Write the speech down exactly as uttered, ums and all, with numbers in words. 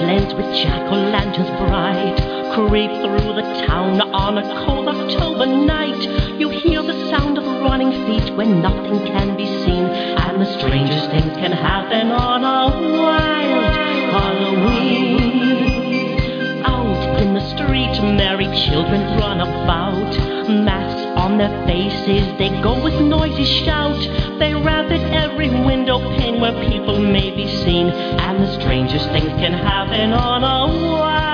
blends with jack-o'-lanterns bright, creep through the town on a cold October night. You hear the sound of running feet when nothing can be seen, and the strangest things can happen on a wild Halloween. Out in the street, merry children run about, masks on their faces, they go with noisy shout. They rap at every window pane where people may be seen, and the strangest things can happen on a wild